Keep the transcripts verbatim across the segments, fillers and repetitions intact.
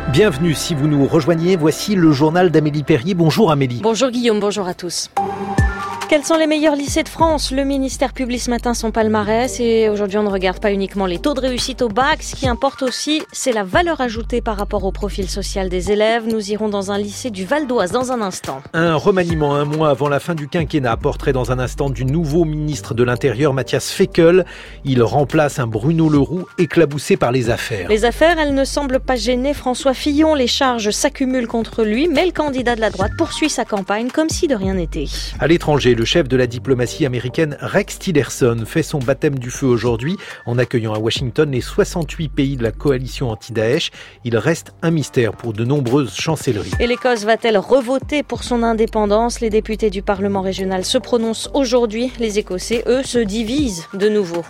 Bienvenue si vous nous rejoignez, voici le journal d'Amélie Perrier. Bonjour Amélie. Bonjour Guillaume, bonjour à tous. Quels sont les meilleurs lycées de France ? Le ministère publie ce matin son palmarès et aujourd'hui on ne regarde pas uniquement les taux de réussite au bac. Ce qui importe aussi, c'est la valeur ajoutée par rapport au profil social des élèves. Nous irons dans un lycée du Val d'Oise dans un instant. Un remaniement un mois avant la fin du quinquennat. Portrait dans un instant du nouveau ministre de l'Intérieur, Matthias Fekl. Il remplace un Bruno Le Roux éclaboussé par les affaires. Les affaires, elles ne semblent pas gêner François Fillon. Les charges s'accumulent contre lui, mais le candidat de la droite poursuit sa campagne comme si de rien n'était. À l'étranger, le chef de la diplomatie américaine Rex Tillerson fait son baptême du feu aujourd'hui en accueillant à Washington les soixante-huit pays de la coalition anti-Daesh. Il reste un mystère pour de nombreuses chancelleries. Et l'Écosse va-t-elle revoter pour son indépendance ? Les députés du Parlement régional se prononcent aujourd'hui. Les Écossais, eux, se divisent de nouveau.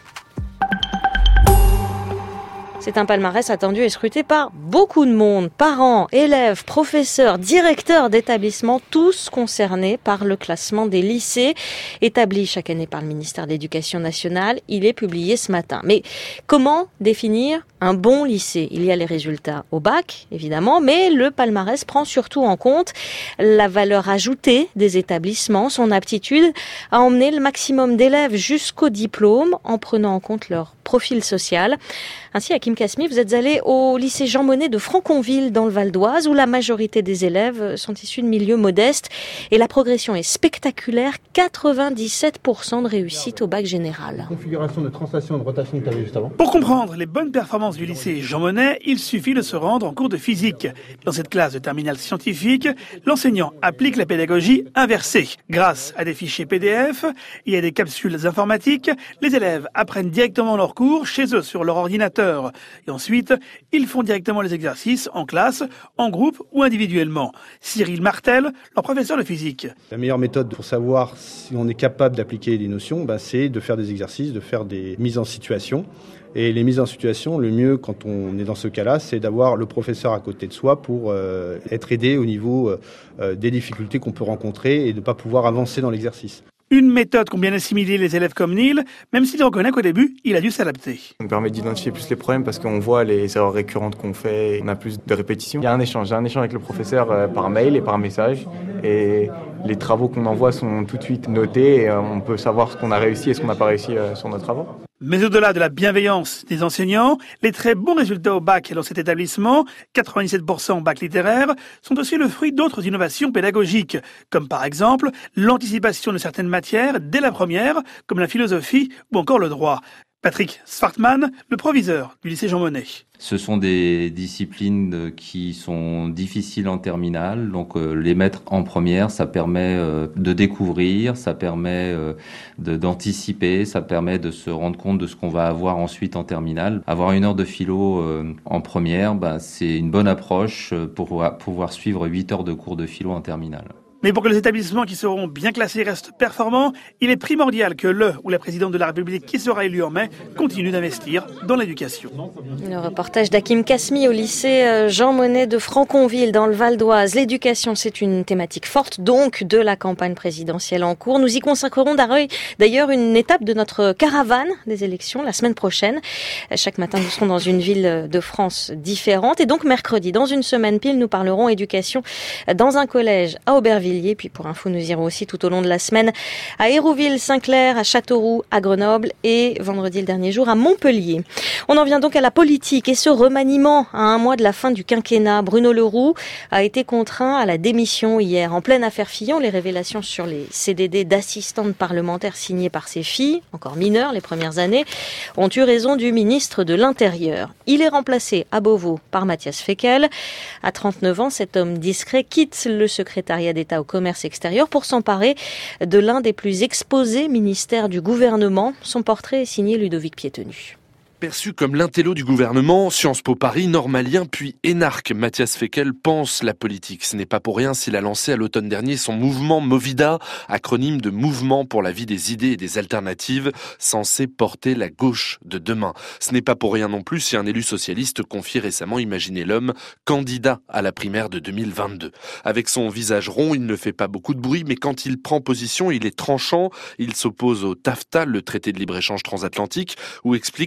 C'est un palmarès attendu et scruté par beaucoup de monde. Parents, élèves, professeurs, directeurs d'établissements, tous concernés par le classement des lycées. Établi chaque année par le ministère de l'Éducation nationale, il est publié ce matin. Mais comment définir un bon lycée ? Il y a les résultats au bac, évidemment, mais le palmarès prend surtout en compte la valeur ajoutée des établissements, son aptitude à emmener le maximum d'élèves jusqu'au diplôme en prenant en compte leur profil social. Ainsi, Hakim Kasmi, vous êtes allé au lycée Jean Monnet de Franconville dans le Val d'Oise où la majorité des élèves sont issus de milieux modestes et la progression est spectaculaire, quatre-vingt-dix-sept pour cent de réussite au bac général. Configuration de translation et de rotation que tu avais juste avant. Pour comprendre les bonnes performances du lycée Jean Monnet, il suffit de se rendre en cours de physique. Dans cette classe de terminale scientifique, l'enseignant applique la pédagogie inversée. Grâce à des fichiers P D F et à des capsules informatiques, les élèves apprennent directement leurs cours chez eux sur leur ordinateur. Et ensuite, ils font directement les exercices en classe, en groupe ou individuellement. Cyril Martel, leur professeur de physique. La meilleure méthode pour savoir si on est capable d'appliquer des notions, bah, c'est de faire des exercices, de faire des mises en situation. Et les mises en situation, le mieux quand on est dans ce cas-là, c'est d'avoir le professeur à côté de soi pour euh, être aidé au niveau euh, des difficultés qu'on peut rencontrer et de ne pas pouvoir avancer dans l'exercice. Une méthode qu'ont bien assimilé les élèves comme Neil, même s'il reconnaît qu'au début, il a dû s'adapter. Ça nous permet d'identifier plus les problèmes parce qu'on voit les erreurs récurrentes qu'on fait, on a plus de répétitions. Il y a un échange, il y a un échange avec le professeur euh, par mail et par message et les travaux qu'on envoie sont tout de suite notés et euh, on peut savoir ce qu'on a réussi et ce qu'on n'a pas réussi euh, sur nos travaux. Mais au-delà de la bienveillance des enseignants, les très bons résultats au bac dans cet établissement, quatre-vingt-dix-sept pour cent au bac littéraire, sont aussi le fruit d'autres innovations pédagogiques, comme par exemple l'anticipation de certaines matières dès la première, comme la philosophie ou encore le droit. Patrick Svartman, le proviseur du lycée Jean Monnet. Ce sont des disciplines qui sont difficiles en terminale, donc euh, les mettre en première, ça permet euh, de découvrir, ça permet euh, de, d'anticiper, ça permet de se rendre compte de ce qu'on va avoir ensuite en terminale. Avoir une heure de philo euh, en première, bah, c'est une bonne approche pour pouvoir, pouvoir suivre huit heures de cours de philo en terminale. Mais pour que les établissements qui seront bien classés restent performants, il est primordial que le ou la présidente de la République qui sera élue en mai continue d'investir dans l'éducation. Le reportage d'Hakim Kasmi au lycée Jean Monnet de Franconville dans le Val d'Oise. L'éducation, c'est une thématique forte donc de la campagne présidentielle en cours. Nous y consacrerons d'ailleurs une étape de notre caravane des élections la semaine prochaine. Chaque matin, nous serons dans une ville de France différente. Et donc mercredi, dans une semaine pile, nous parlerons éducation dans un collège à Aubervilliers. Puis pour info, nous irons aussi tout au long de la semaine à Hérouville, Saint-Clair, à Châteauroux, à Grenoble et vendredi le dernier jour à Montpellier. On en vient donc à la politique et ce remaniement à un mois de la fin du quinquennat. Bruno Le Roux a été contraint à la démission hier. En pleine affaire Fillon, les révélations sur les C D D d'assistantes parlementaires signés par ses filles, encore mineures les premières années, ont eu raison du ministre de l'Intérieur. Il est remplacé à Beauvau par Matthias Fekl. À trente-neuf ans, cet homme discret quitte le secrétariat d'État au commerce extérieur pour s'emparer de l'un des plus exposés ministères du gouvernement. Son portrait est signé Ludovic Piétenu. Perçu comme l'intello du gouvernement, Sciences Po Paris, normalien puis énarque, Matthias Fekl pense la politique. Ce n'est pas pour rien s'il a lancé à l'automne dernier son mouvement Movida, acronyme de Mouvement pour la vie des idées et des alternatives, censé porter la gauche de demain. Ce n'est pas pour rien non plus si un élu socialiste confie récemment imaginer l'homme candidat à la primaire de deux mille vingt-deux. Avec son visage rond, il ne fait pas beaucoup de bruit, mais quand il prend position, il est tranchant. Il s'oppose au TAFTA, le traité de libre-échange transatlantique, où explique qu'on ne peut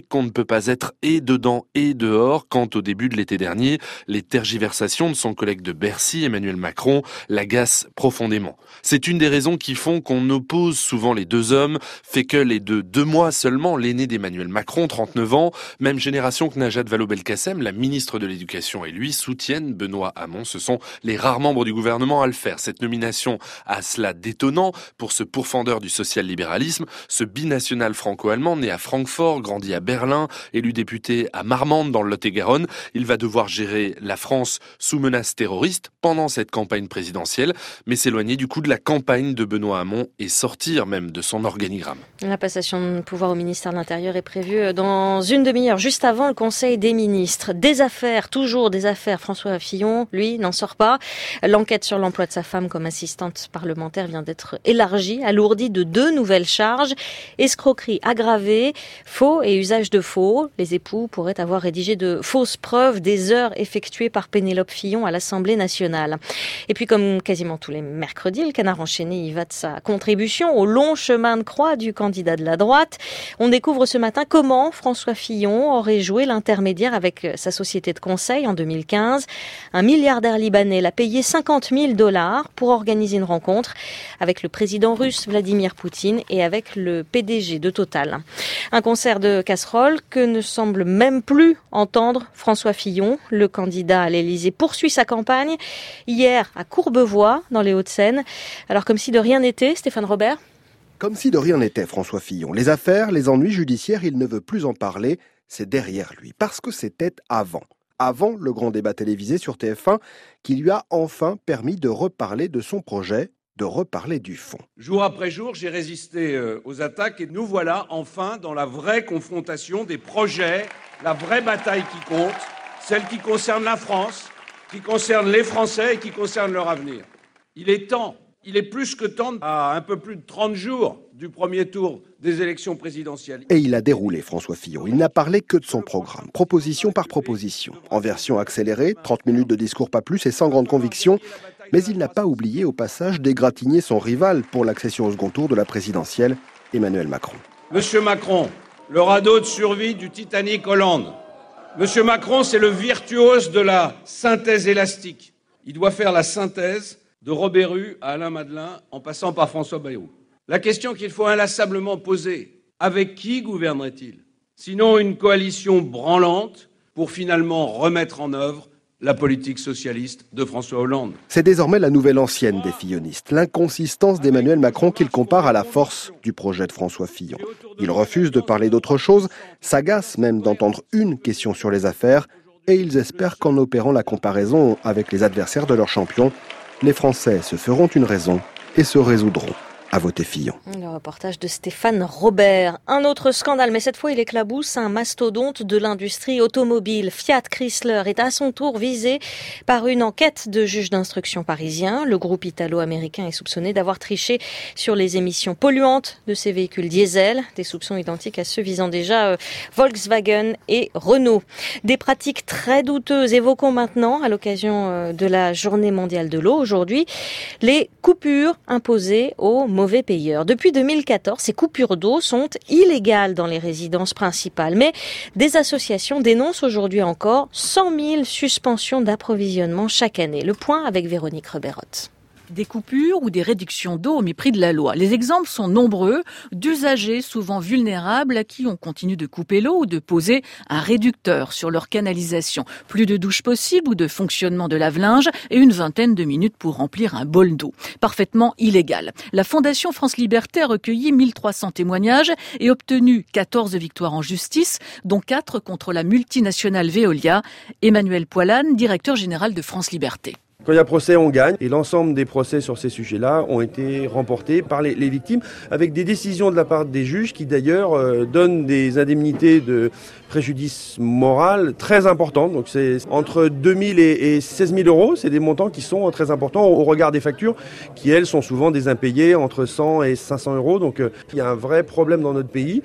peut pas être et dedans et dehors quand au début de l'été dernier, les tergiversations de son collègue de Bercy, Emmanuel Macron, l'agacent profondément. C'est une des raisons qui font qu'on oppose souvent les deux hommes. Fekl est de deux mois seulement l'aîné d'Emmanuel Macron, trente-neuf ans, même génération que Najat Vallaud-Belkacem, la ministre de l'Éducation, et lui soutiennent Benoît Hamon. Ce sont les rares membres du gouvernement à le faire. Cette nomination a cela d'étonnant pour ce pourfendeur du social-libéralisme, ce binational franco-allemand né à Francfort, grandi à Berlin, élu député à Marmande dans le Lot-et-Garonne. Il va devoir gérer la France sous menace terroriste pendant cette campagne présidentielle, mais s'éloigner du coup de la campagne de Benoît Hamon et sortir même de son organigramme. La passation de pouvoir au ministère de l'Intérieur est prévue dans une demi-heure, juste avant le Conseil des ministres. Des affaires, toujours des affaires. François Fillon, lui, n'en sort pas. L'enquête sur l'emploi de sa femme comme assistante parlementaire vient d'être élargie, alourdie de deux nouvelles charges. Escroquerie aggravée, faux et usage de faux. Les époux pourraient avoir rédigé de fausses preuves des heures effectuées par Pénélope Fillon à l'Assemblée nationale. Et puis, comme quasiment tous les mercredis, le Canard enchaîné y va de sa contribution au long chemin de croix du candidat de la droite. On découvre ce matin comment François Fillon aurait joué l'intermédiaire avec sa société de conseil en deux mille quinze. Un milliardaire libanais l'a payé cinquante mille dollars pour organiser une rencontre avec le président russe Vladimir Poutine et avec le P D G de Total. Un concert de casseroles que ne semble même plus entendre François Fillon. Le candidat à l'Élysée poursuit sa campagne. Hier, à Courbevoie, dans les Hauts-de-Seine. Alors, comme si de rien n'était, Stéphane Robert? Comme si de rien n'était, François Fillon. Les affaires, les ennuis judiciaires, il ne veut plus en parler. C'est derrière lui. Parce que c'était avant. Avant le grand débat télévisé sur T F un, qui lui a enfin permis de reparler de son projet, de reparler du fond. Jour après jour, j'ai résisté aux attaques et nous voilà enfin dans la vraie confrontation des projets, la vraie bataille qui compte, celle qui concerne la France, qui concerne les Français et qui concerne leur avenir. Il est temps, il est plus que temps, à un peu plus de trente jours du premier tour des élections présidentielles. Et il a déroulé, François Fillon. Il n'a parlé que de son programme, proposition par proposition. En version accélérée, trente minutes de discours pas plus et sans grande conviction. Mais il n'a pas oublié au passage d'égratigner son rival pour l'accession au second tour de la présidentielle, Emmanuel Macron. Monsieur Macron, le radeau de survie du Titanic Hollande. Monsieur Macron, c'est le virtuose de la synthèse élastique. Il doit faire la synthèse de Robert Hue à Alain Madelin en passant par François Bayrou. La question qu'il faut inlassablement poser, avec qui gouvernerait-il? Sinon une coalition branlante pour finalement remettre en œuvre la politique socialiste de François Hollande. C'est désormais la nouvelle ancienne des fillonistes, l'inconsistance d'Emmanuel Macron qu'il compare à la force du projet de François Fillon. Il refuse de parler d'autre chose, s'agace même d'entendre une question sur les affaires, et ils espèrent qu'en opérant la comparaison avec les adversaires de leur champion, les Français se feront une raison et se résoudront à voter Fillon. Le reportage de Stéphane Robert. Un autre scandale, mais cette fois il éclabousse un mastodonte de l'industrie automobile. Fiat Chrysler est à son tour visé par une enquête de juge d'instruction parisien. Le groupe italo-américain est soupçonné d'avoir triché sur les émissions polluantes de ses véhicules diesel. Des soupçons identiques à ceux visant déjà euh, Volkswagen et Renault. Des pratiques très douteuses. Évoquons maintenant, à l'occasion euh, de la Journée mondiale de l'eau aujourd'hui, les coupures imposées aux mauvais payeurs. Depuis deux mille quatorze, ces coupures d'eau sont illégales dans les résidences principales. Mais des associations dénoncent aujourd'hui encore cent mille suspensions d'approvisionnement chaque année. Le point avec Véronique Reberotte. Des coupures ou des réductions d'eau au mépris de la loi. Les exemples sont nombreux d'usagers souvent vulnérables à qui on continue de couper l'eau ou de poser un réducteur sur leur canalisation. Plus de douches possibles ou de fonctionnement de lave-linge et une vingtaine de minutes pour remplir un bol d'eau. Parfaitement illégal. La Fondation France Liberté a recueilli mille trois cents témoignages et obtenu quatorze victoires en justice, dont quatre contre la multinationale Veolia. Emmanuel Poilane, directeur général de France Liberté. Quand il y a procès, on gagne. Et l'ensemble des procès sur ces sujets-là ont été remportés par les, les victimes, avec des décisions de la part des juges qui d'ailleurs euh, donnent des indemnités de préjudice moral très importantes. Donc c'est entre deux mille et seize mille euros. C'est des montants qui sont très importants au regard des factures qui, elles, sont souvent des impayés entre cent et cinq cents euros. Donc euh, il y a un vrai problème dans notre pays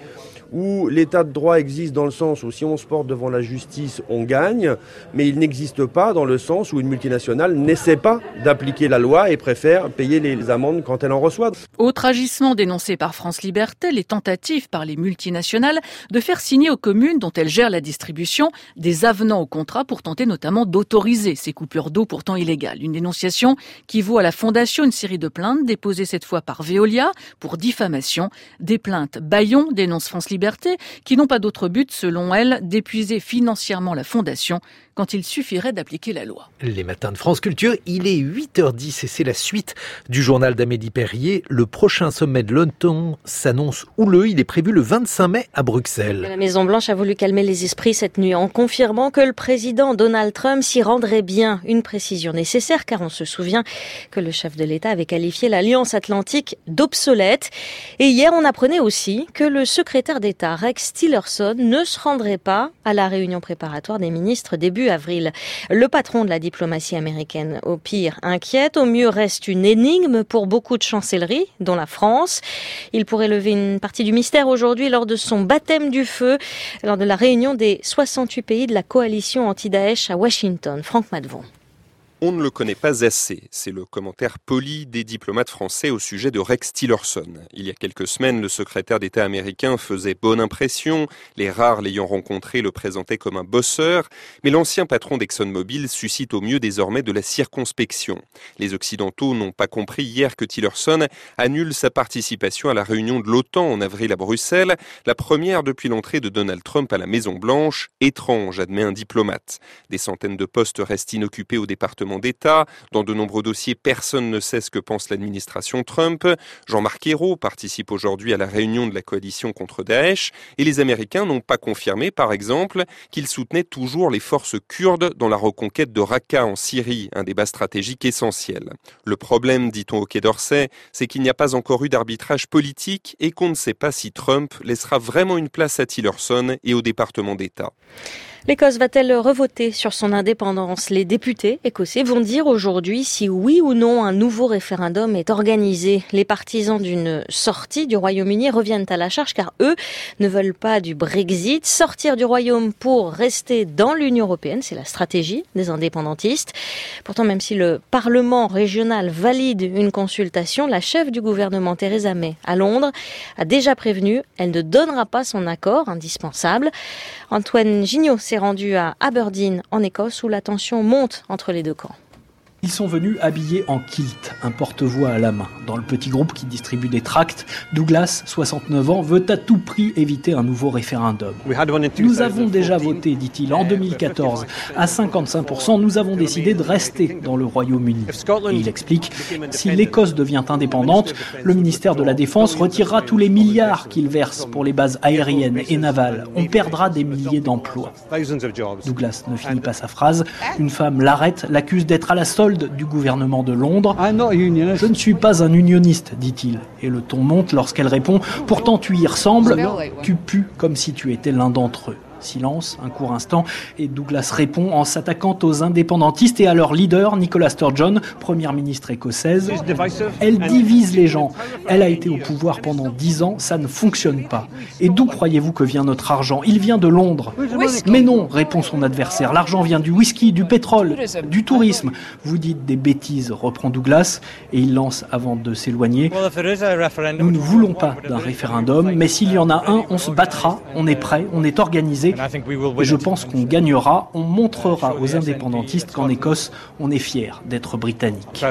où l'état de droit existe dans le sens où si on se porte devant la justice, on gagne, mais il n'existe pas dans le sens où une multinationale n'essaie pas d'appliquer la loi et préfère payer les amendes quand elle en reçoit. Autre agissement dénoncé par France Liberté, les tentatives par les multinationales de faire signer aux communes dont elles gèrent la distribution des avenants au contrat pour tenter notamment d'autoriser ces coupures d'eau pourtant illégales. Une dénonciation qui vaut à la Fondation une série de plaintes déposées cette fois par Veolia pour diffamation. Des plaintes bâillons, dénonce France Liberté, qui n'ont pas d'autre but, selon elle, d'épuiser financièrement la Fondation quand il suffirait d'appliquer la loi. Les matins de France Culture, il est huit heures dix et c'est la suite du journal d'Amélie Perrier. Le prochain sommet de l'OTAN s'annonce houleux. Il est prévu le vingt-cinq mai à Bruxelles. La Maison-Blanche a voulu calmer les esprits cette nuit en confirmant que le président Donald Trump s'y rendrait bien. Une précision nécessaire car on se souvient que le chef de l'État avait qualifié l'Alliance Atlantique d'obsolète. Et hier, on apprenait aussi que le secrétaire d'État Rex Tillerson ne se rendrait pas à la réunion préparatoire des ministres début avril. Le patron de la diplomatie américaine, au pire, inquiète, au mieux reste une énigme pour beaucoup de chancelleries, dont la France. Il pourrait lever une partie du mystère aujourd'hui lors de son baptême du feu, lors de la réunion des soixante-huit pays de la coalition anti-Daesh à Washington. Franck Madevon. On ne le connaît pas assez, c'est le commentaire poli des diplomates français au sujet de Rex Tillerson. Il y a quelques semaines, le secrétaire d'État américain faisait bonne impression, les rares l'ayant rencontré le présentaient comme un bosseur, mais l'ancien patron d'ExxonMobil suscite au mieux désormais de la circonspection. Les Occidentaux n'ont pas compris hier que Tillerson annule sa participation à la réunion de l'OTAN en avril à Bruxelles, la première depuis l'entrée de Donald Trump à la Maison-Blanche. Étrange, admet un diplomate. Des centaines de postes restent inoccupés au département d'État. Dans de nombreux dossiers, personne ne sait ce que pense l'administration Trump. Jean-Marc Ayrault participe aujourd'hui à la réunion de la coalition contre Daesh et les Américains n'ont pas confirmé, par exemple, qu'ils soutenaient toujours les forces kurdes dans la reconquête de Raqqa en Syrie, un débat stratégique essentiel. Le problème, dit-on au Quai d'Orsay, c'est qu'il n'y a pas encore eu d'arbitrage politique et qu'on ne sait pas si Trump laissera vraiment une place à Tillerson et au département d'État. L'Écosse va-t-elle revoter sur son indépendance ? Les députés écossais vont dire aujourd'hui si oui ou non un nouveau référendum est organisé. Les partisans d'une sortie du Royaume-Uni reviennent à la charge car eux ne veulent pas du Brexit. Sortir du Royaume pour rester dans l'Union européenne, c'est la stratégie des indépendantistes. Pourtant, même si le Parlement régional valide une consultation, la chef du gouvernement Theresa May à Londres a déjà prévenu, elle ne donnera pas son accord indispensable. Antoine Gignot s'est rendu à Aberdeen, en Écosse, où la tension monte entre les deux camps. Ils sont venus habillés en kilt, un porte-voix à la main. Dans le petit groupe qui distribue des tracts, Douglas, soixante-neuf ans, veut à tout prix éviter un nouveau référendum. Nous avons déjà voté, dit-il, en deux mille quatorze. À cinquante-cinq pour cent, nous avons décidé de rester dans le Royaume-Uni. Et il explique, si l'Écosse devient indépendante, le ministère de la Défense retirera tous les milliards qu'il verse pour les bases aériennes et navales. On perdra des milliers d'emplois. Douglas ne finit pas sa phrase. Une femme l'arrête, l'accuse d'être à la solde du gouvernement de Londres. Je ne suis pas un unioniste, dit-il. Et le ton monte lorsqu'elle répond « Pourtant tu y ressembles, tu pues comme si tu étais l'un d'entre eux ». Silence, un court instant, et Douglas répond en s'attaquant aux indépendantistes et à leur leader, Nicola Sturgeon, première ministre écossaise. Elle divise les gens. Elle a été au pouvoir pendant dix ans, ça ne fonctionne pas. Et d'où croyez-vous que vient notre argent ? Il vient de Londres. Mais non, répond son adversaire. L'argent vient du whisky, du pétrole, du tourisme. Vous dites des bêtises, reprend Douglas, et il lance avant de s'éloigner. Nous ne voulons pas d'un référendum, mais s'il y en a un, on se battra, on est prêt, on est organisé. Et je pense qu'on gagnera, on montrera aux indépendantistes qu'en Écosse, on est fiers d'être britanniques.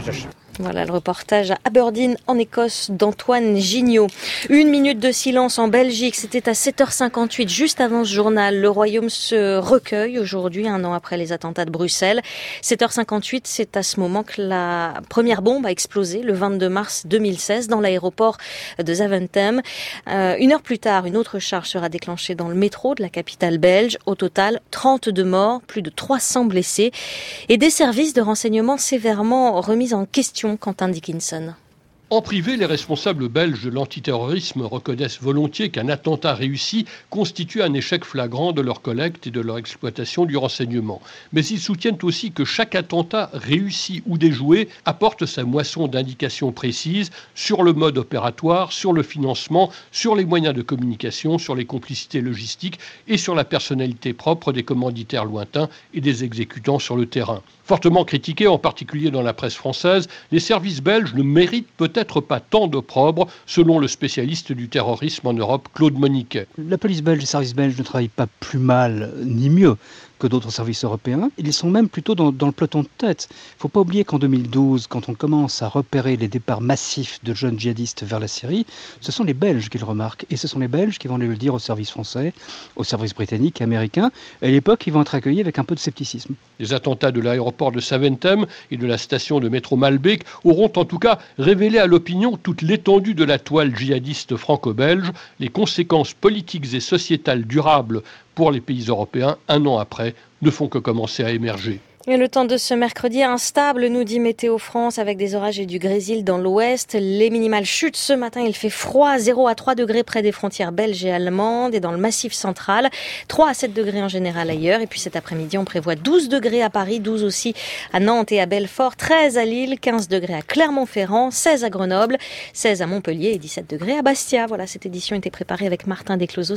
Voilà le reportage à Aberdeen en Écosse d'Antoine Gignot. Une minute de silence en Belgique, c'était à sept heures cinquante-huit, juste avant ce journal. Le Royaume se recueille aujourd'hui, un an après les attentats de Bruxelles. sept heures cinquante-huit, c'est à ce moment que la première bombe a explosé le vingt-deux mars deux mille seize dans l'aéroport de Zaventem. Euh, une heure plus tard, une autre charge sera déclenchée dans le métro de la capitale belge. Au total, trente-deux morts, plus de trois cents blessés et des services de renseignement sévèrement remis en question. Quentin Dickinson. En privé, les responsables belges de l'antiterrorisme reconnaissent volontiers qu'un attentat réussi constitue un échec flagrant de leur collecte et de leur exploitation du renseignement. Mais ils soutiennent aussi que chaque attentat réussi ou déjoué apporte sa moisson d'indications précises sur le mode opératoire, sur le financement, sur les moyens de communication, sur les complicités logistiques et sur la personnalité propre des commanditaires lointains et des exécutants sur le terrain. Fortement critiqués, en particulier dans la presse française, les services belges ne méritent peut-être pas tant d'opprobre, selon le spécialiste du terrorisme en Europe, Claude Moniquet. La police belge, les services belges ne travaillent pas plus mal ni mieux que d'autres services européens. Ils sont même plutôt dans, dans le peloton de tête. Il ne faut pas oublier qu'en deux mille douze, quand on commence à repérer les départs massifs de jeunes djihadistes vers la Syrie, ce sont les Belges qui le remarquent. Et ce sont les Belges qui vont aller le dire aux services français, aux services britanniques et américains. Et à l'époque, ils vont être accueillis avec un peu de scepticisme. Les attentats de l'aéroport de Saventem et de la station de métro Malbec auront en tout cas révélé à l'opinion toute l'étendue de la toile djihadiste franco-belge, les conséquences politiques et sociétales durables pour les pays européens, un an après, ne font que commencer à émerger. Et le temps de ce mercredi instable, nous dit Météo France, avec des orages et du grésil dans l'ouest. Les minimales chutent ce matin, il fait froid, zéro à trois degrés près des frontières belges et allemandes et dans le massif central, trois à sept degrés en général ailleurs. Et puis cet après-midi, on prévoit douze degrés à Paris, douze aussi à Nantes et à Belfort, treize à Lille, quinze degrés à Clermont-Ferrand, seize à Grenoble, seize à Montpellier et dix-sept degrés à Bastia. Voilà, cette édition était préparée avec Martin Descloseaux.